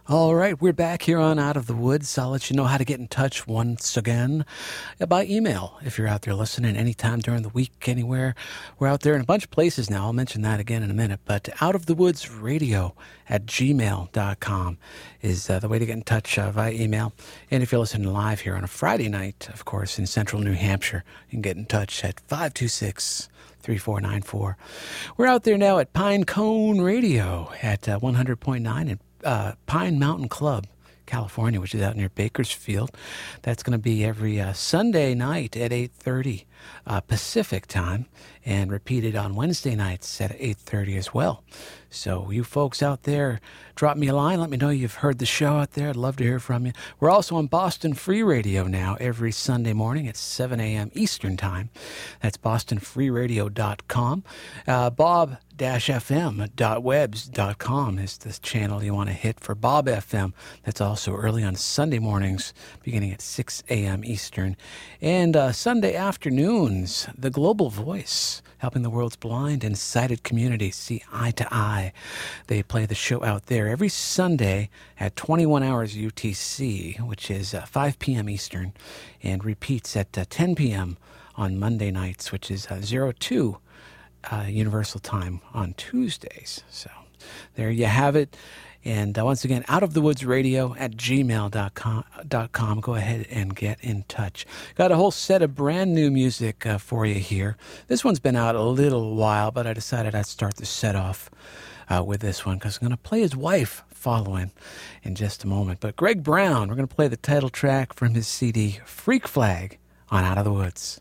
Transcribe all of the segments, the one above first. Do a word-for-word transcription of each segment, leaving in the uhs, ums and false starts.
All right, we're back here on Out of the Woods. I'll let you know how to get in touch once again by email if you're out there listening anytime during the week, anywhere. We're out there in a bunch of places now. I'll mention that again in a minute. But Out of the Woods Radio at gmail dot com is uh, the way to get in touch uh, via email. And if you're listening live here on a Friday night, of course, in central New Hampshire, you can get in touch at five two six, three four nine four. We're out there now at Pine Cone Radio at uh, one hundred point nine in Uh, Pine Mountain Club, California, which is out near Bakersfield. That's going to be every uh, Sunday night at eight thirty uh, Pacific time, and repeated on Wednesday nights at eight thirty as well. So you folks out there, drop me a line. Let me know you've heard the show out there. I'd love to hear from you. We're also on Boston Free Radio now every Sunday morning at seven a.m. Eastern Time. That's boston free radio dot com. Uh, Bob F M dot webs dot com is the channel you want to hit for Bob F M. That's also early on Sunday mornings, beginning at six a.m. Eastern. And uh, Sunday afternoons, The Global Voice, helping the world's blind and sighted community see eye to eye. They play the show out there every Sunday at twenty-one hours U T C, which is uh, five p.m. Eastern, and repeats at uh, ten p.m. on Monday nights, which is uh, zero two Uh, Universal Time on Tuesdays. So there you have it. And uh, once again, Out of the Woods Radio at gmail dot com. Go ahead and get in touch. Got a whole set of brand new music uh, for you here. This one's been out a little while, but I decided I'd start the set off uh, with this one because I'm going to play his wife following in just a moment. But Greg Brown, we're going to play the title track from his C D, Freak Flag, on Out of the Woods.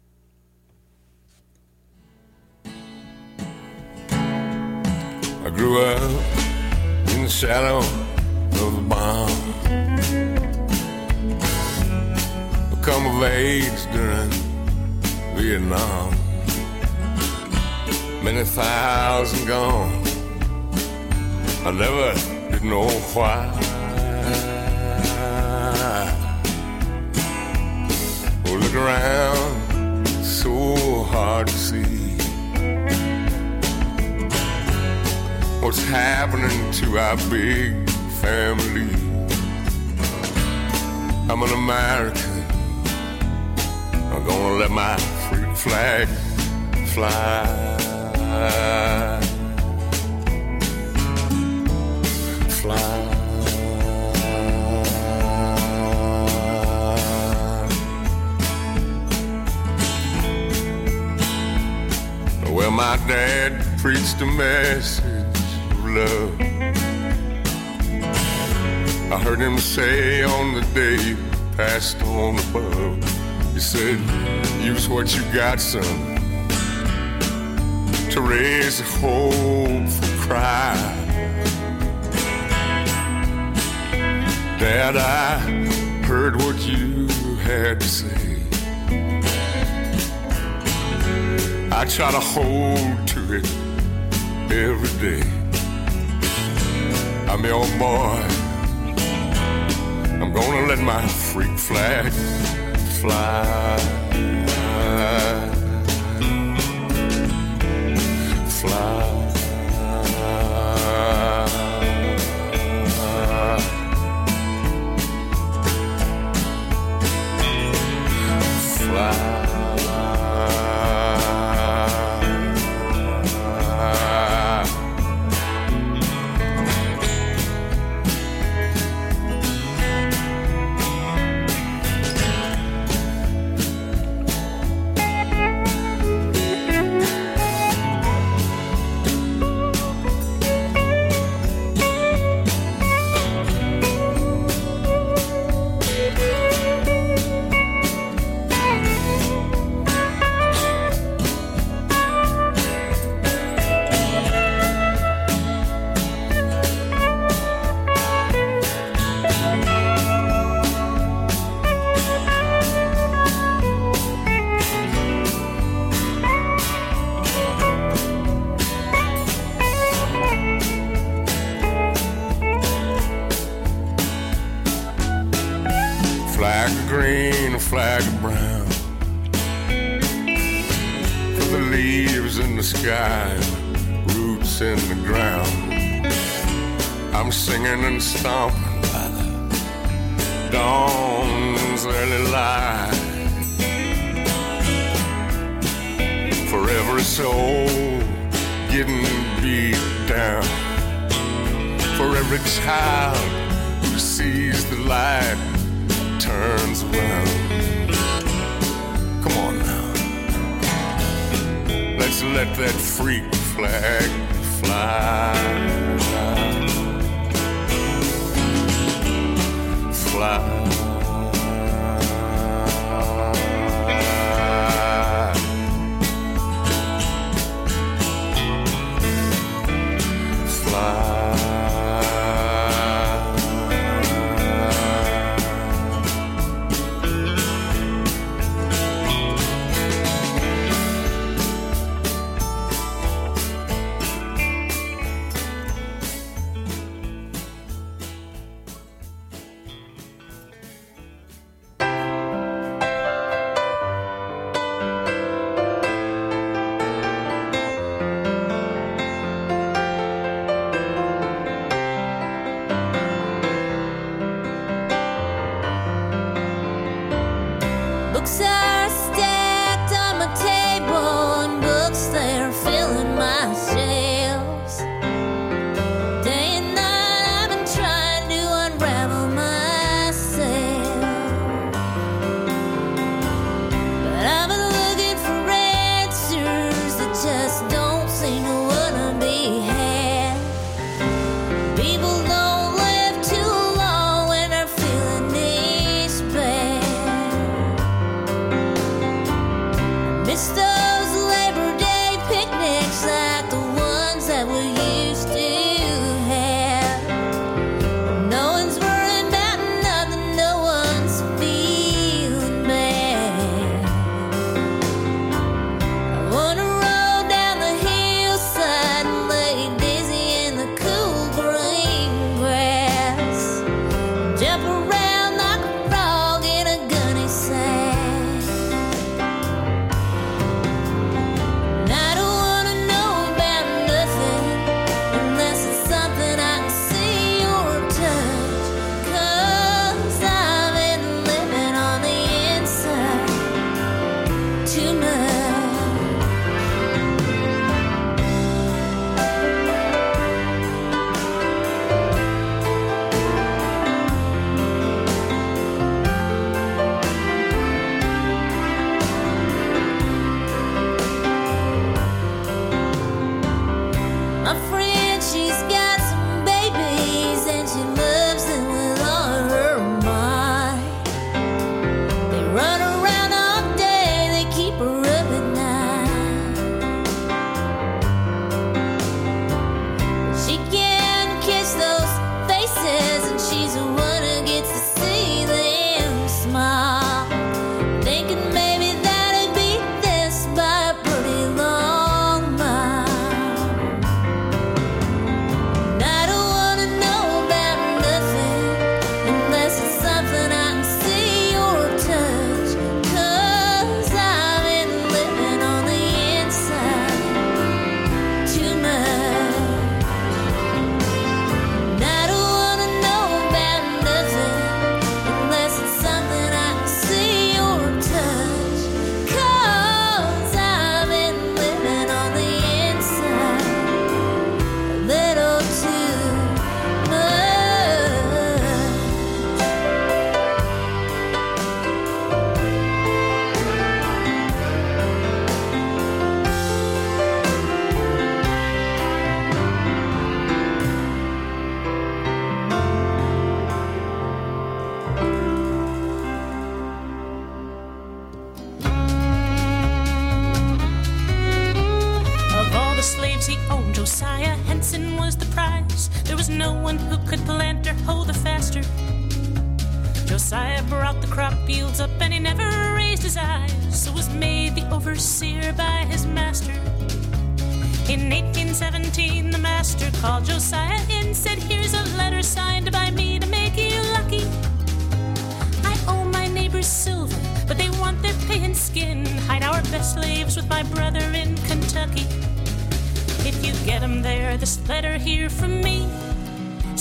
I grew up in the shadow of the bomb. I come of age during Vietnam. Many thousand gone. I never did know why. Oh, look around, it's so hard to see what's happening to our big family. I'm an American. I'm gonna let my freak flag fly. Fly. Well, my dad preached a message love. I heard him say on the day he passed on above, he said, use what you got, son, to raise a hopeful cry. Dad, I heard what you had to say. I try to hold to it every day. I'm your boy. I'm gonna let my freak flag fly. Fly. Fly. Flag of brown for the leaves in the sky, roots in the ground. I'm singing and stomping by the dawn's early light. For every soul getting beat down, for every child who sees the light turns around. Come on now, let's let that freak flag fly. Fly.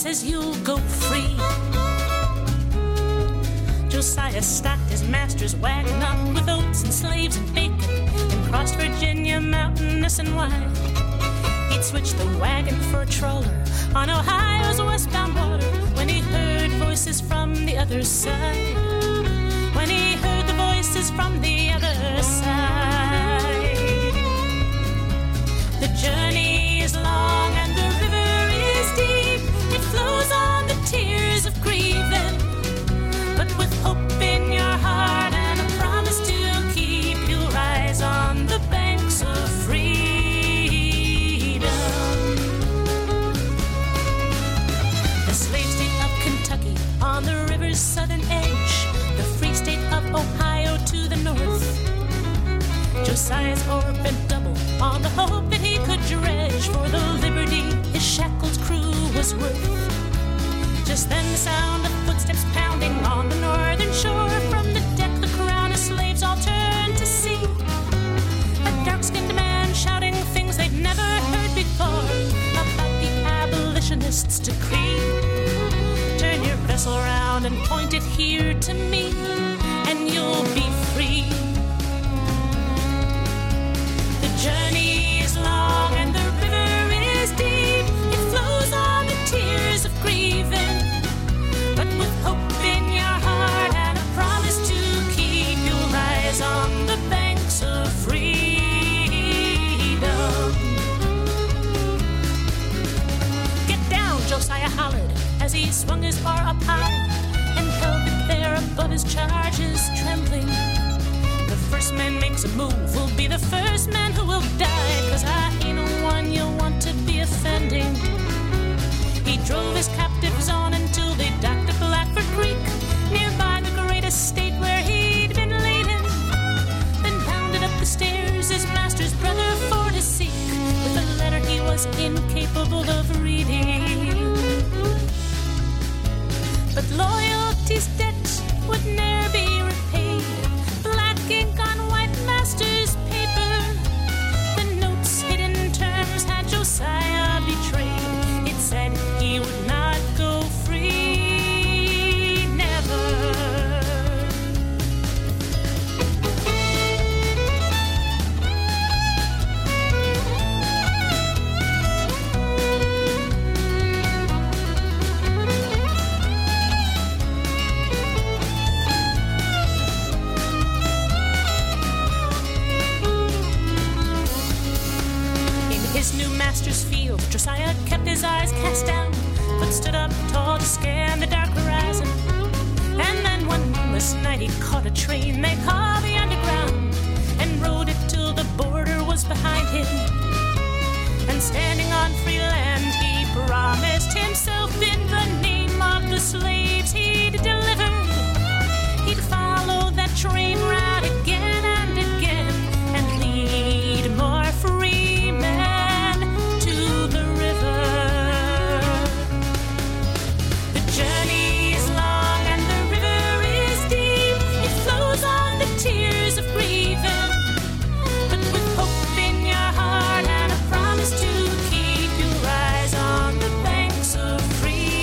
says you'll go free. Josiah stocked his master's wagon up with oats and slaves and bacon, and crossed Virginia mountainous and wide. He'd switched the wagon for a trawler on Ohio's westbound water when he heard voices from the other side. When he heard the voices from the other side. The journey is long and the river is deep. It flows on the tears of grieving, but with hope in your heart and a promise to keep, you'll rise on the banks of freedom. The slave state of Kentucky on the river's southern edge, the free state of Ohio to the north. Josiah's oar bent double on the hope that he could dredge for the liberty his shackled crew was worth. Just then the sound of footsteps pounding on the northern shore. From the deck the crowd of slaves all turned to see a dark-skinned man shouting things they'd never heard before about the abolitionists' decree. Turn your vessel around and point it here to me, and you'll be free. The journey is long and the river is deep. It flows on the tears of grieving, but with hope in your heart and a promise to keep, you'll rise on the banks of freedom. Get down, Josiah hollered as he swung his bar up high and held it there above his charges, trembling. The first man makes a move will be the first man who will die, 'cause I ain't one you want to be offending. He drove his captives on until they docked at Blackford Creek, nearby the great estate where he'd been laden. Then bounded up the stairs his master's brother for to seek, with a letter he was incapable of reading. But loyalty's debt would ne'er be repaid. Black ink on white master's paper, the notes hidden terms had Josiah betrayed. It said he would not go free, never. Master's field, Josiah kept his eyes cast down, but stood up tall to scan the dark horizon. And then one moonless night he caught a train they call the Underground, and rode it till the border was behind him. And standing on free land he promised himself, in the name of the slaves he'd delivered, he'd follow that train route again and again, and lead more free men. Tears of grieving, but with hope in your heart and a promise to keep, you rise on the banks of freedom.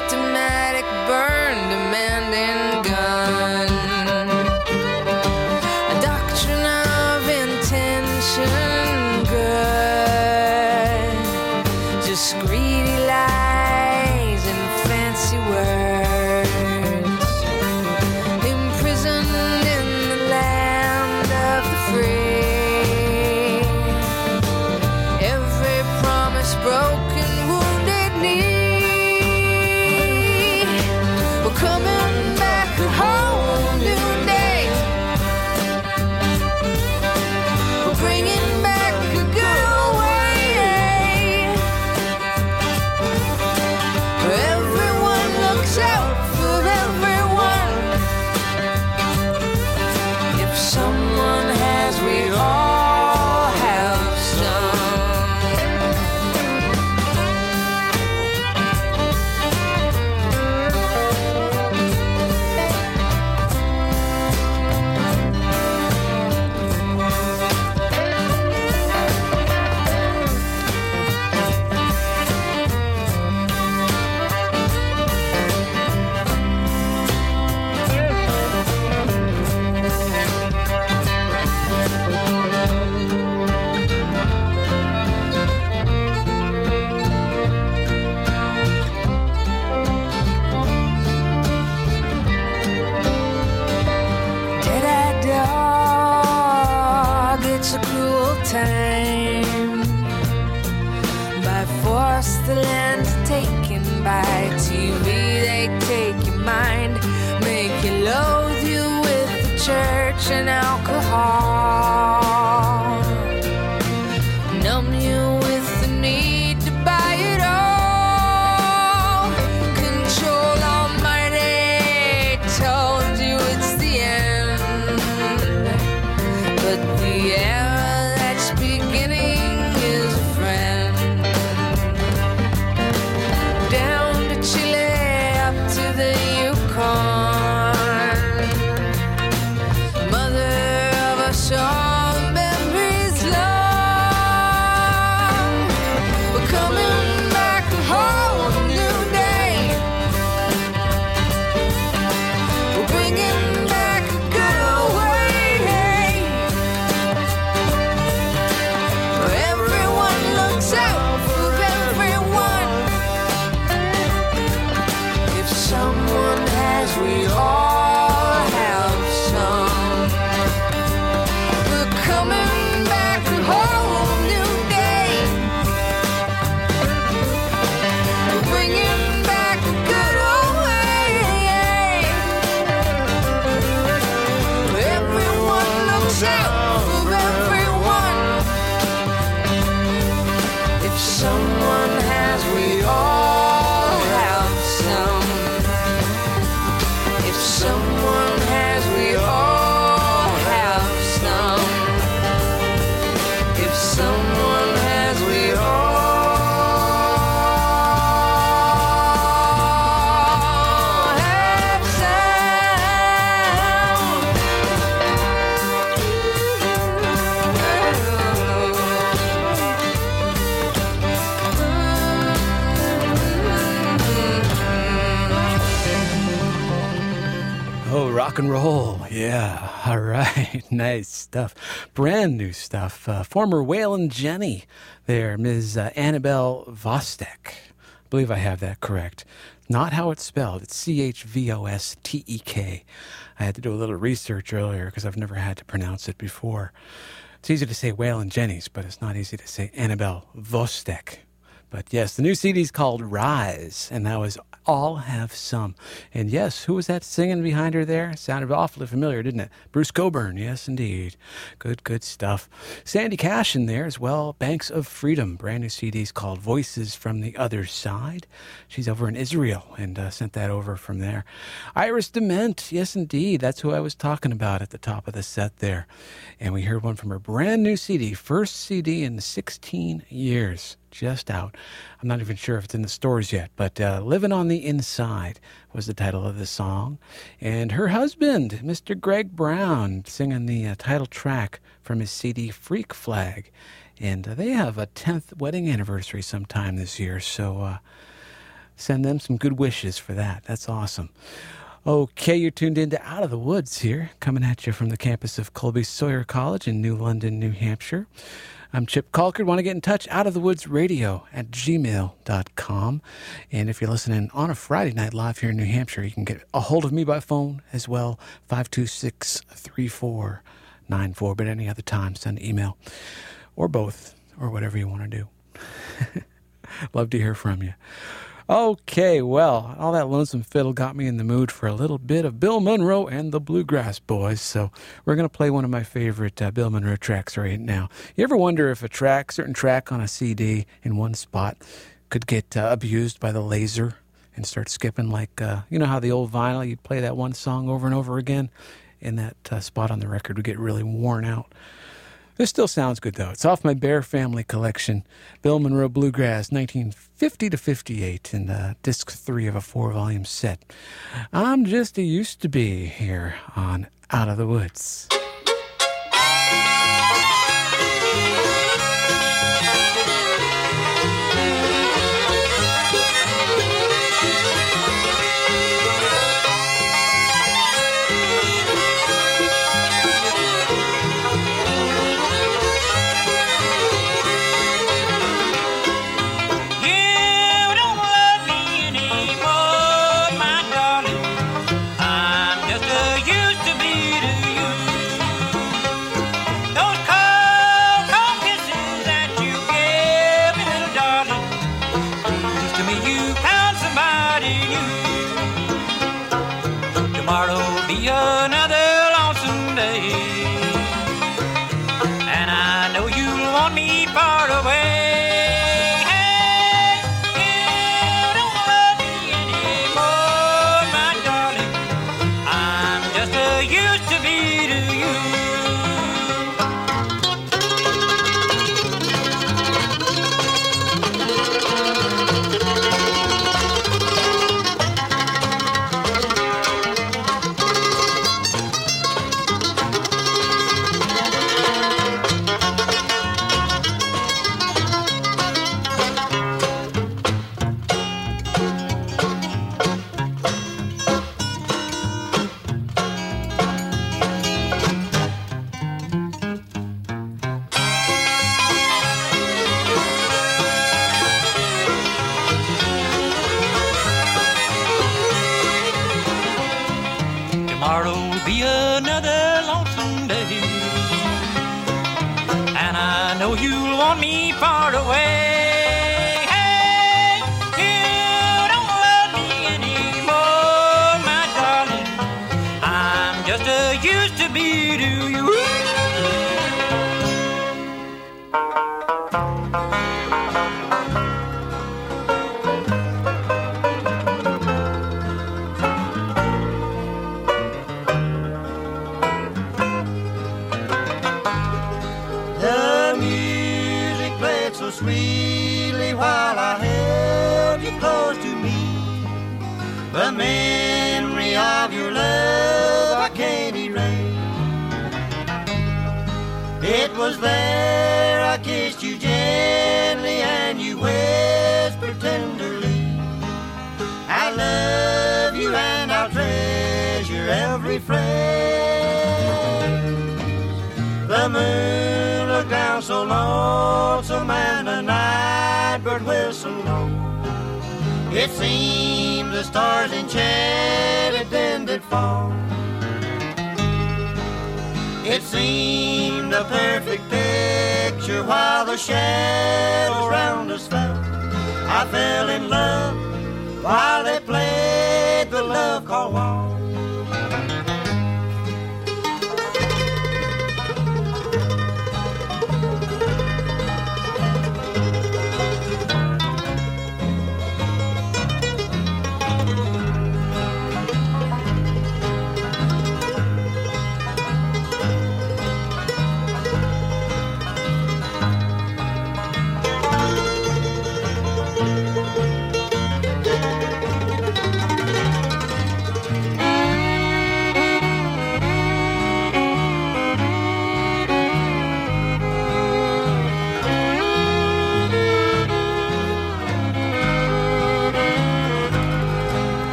systematic burn demanding gun. A doctrine of intention good. Just greedy lies and fancy words. Imprisoned in the land of the free. Every promise broken, wounded knee. We're coming back a whole new day. We're bringing back a good old way. Where everyone looks out for everyone. If someone has, we all have some. Dead-eyed dog, it's a cruel time. By force the land's taken, by T V they take your mind. Make you loathe you with the church and alcohol. Numb you with the need to buy it all. Control Almighty told you it's the end. But the era that's beginning is a friend. Down to Chile, up to the Yukon. Mother of us all, memories long. We're coming back a whole new day. We're bringing back a good old way. Where everyone looks out for everyone. If someone has, we all have some. We're coming back a whole new day. We're bringing back a good old way. Where everyone looks out for everyone. If someone has, we all have some. If someone has, we all have some. If someone has, we all have Oh, rock and roll. Yeah. All right. Nice stuff. Brand new stuff. Uh, former Waylon Jenney there, Miz Uh, Annabelle Vostek. I believe I have that correct. Not how it's spelled. It's C H V O S T E K. I had to do a little research earlier because I've never had to pronounce it before. It's easy to say Waylon Jennings, but it's not easy to say Annabelle Vostek. But yes, the new C D is called Rise, and that was All Have Some. And yes, who was that singing behind her there? Sounded awfully familiar, didn't it? Bruce Cockburn, yes, indeed. Good, good stuff. Sandy Cash in there as well. Banks of Freedom, brand new C D is called Voices from the Other Side. She's over in Israel and uh, sent that over from there. Iris Dement, yes, indeed. That's who I was talking about at the top of the set there. And we heard one from her brand new C D, first C D in sixteen years. Just out. I'm not even sure if it's in the stores yet, but uh, Living on the Inside was the title of the song. And her husband, Mister Greg Brown, singing the uh, title track from his C D Freak Flag. And uh, they have a tenth wedding anniversary sometime this year, so uh, Send them some good wishes for that. That's awesome. Okay, you're tuned into Out of the Woods here, coming at you from the campus of Colby Sawyer College in New London, New Hampshire. I'm Chip Colcord. Want to get in touch? Out of the Woods Radio at gmail dot com. And if you're listening on a Friday night live here in New Hampshire, you can get a hold of me by phone as well, five two six, three four nine four. But any other time, send an email or both or whatever you want to do. Love to hear from you. Okay, well, all that lonesome fiddle got me in the mood for a little bit of Bill Monroe and the Bluegrass Boys, so we're going to play one of my favorite uh, Bill Monroe tracks right now. You ever wonder if a track, certain track on a C D in one spot could get uh, abused by the laser and start skipping like, uh, you know how the old vinyl, you'd play that one song over and over again, and that uh, spot on the record would get really worn out. This still sounds good, though. It's off my Bear Family collection, Bill Monroe Bluegrass, nineteen fifty to fifty-eight, in uh, disc three of a four-volume set. I'm just a used to be here on Out of the Woods.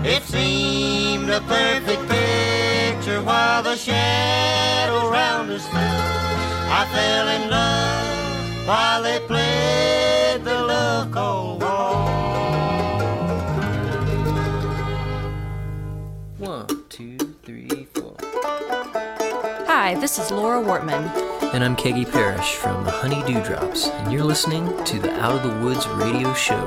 It seemed a perfect picture while the shadows round us flew. I fell in love while they played the love called war. One, two, three, four. Hi, this is Laura Wortman. And I'm Keggy Parrish from the Honey Dewdrops, and you're listening to the Out of the Woods radio show.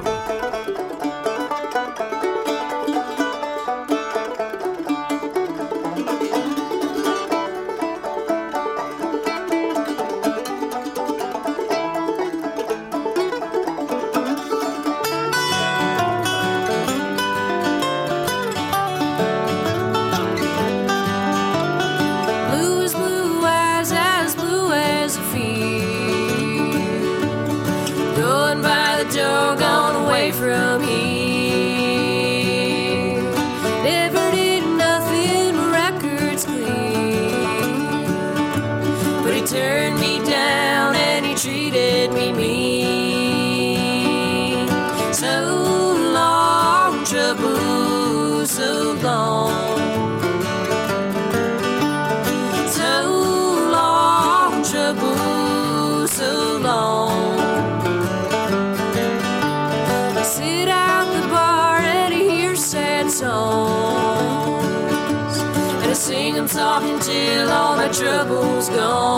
Until all my troubles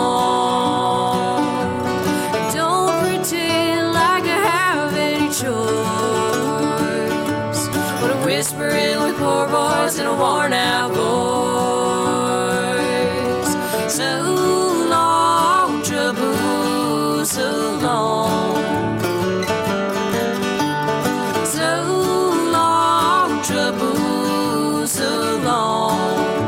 gone. Don't pretend like I have any choice, but I'm whispering with poor voice and a worn out voice. So long, trouble, so long. So long, trouble, so long.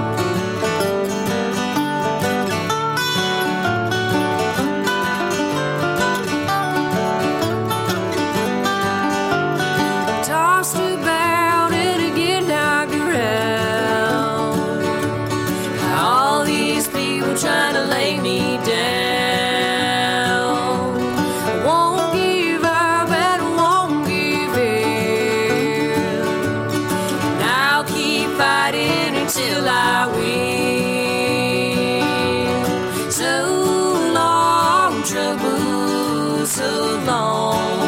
Trying to lay me down. I won't give up and won't give in. And I'll keep fighting until I win. So long, trouble, so long.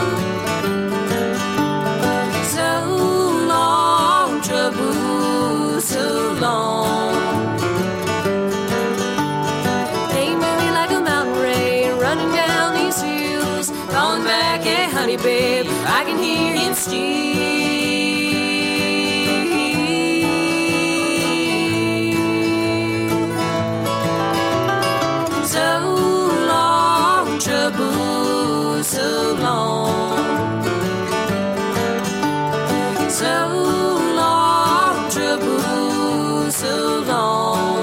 So long, trouble, so long. Calling back, hey honey babe, I can hear him still. So long, trouble, so long. So long, trouble, so long.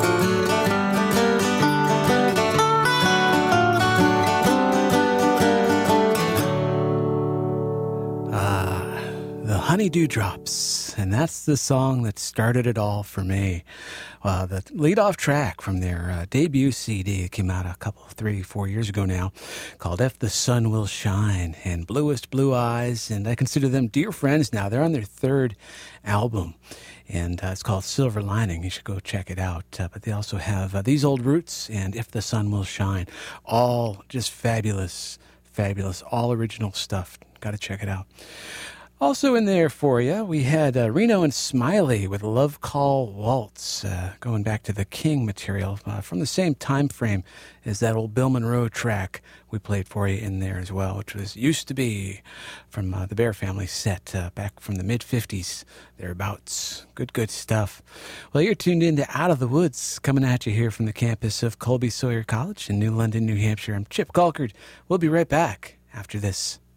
Honey Dewdrops, and that's the song that started it all for me. Uh, the lead-off track from their uh, debut C D, it came out a couple, three, four years ago now, called If the Sun Will Shine, and Bluest Blue Eyes, and I consider them dear friends now. They're on their third album, and uh, it's called Silver Lining. You should go check it out. Uh, but they also have uh, These Old Roots and If the Sun Will Shine, all just fabulous, fabulous, all original stuff. Got to check it out. Also in there for you, we had uh, Reno and Smiley with Love Call Waltz, uh, going back to the King material uh, from the same time frame as that old Bill Monroe track we played for you in there as well, which was Used to Be from uh, the Bear Family set uh, back from the mid-fifties, thereabouts. Good, good stuff. Well, you're tuned in to Out of the Woods, coming at you here from the campus of Colby Sawyer College in New London, New Hampshire. I'm Chip Colkard. We'll be right back after this.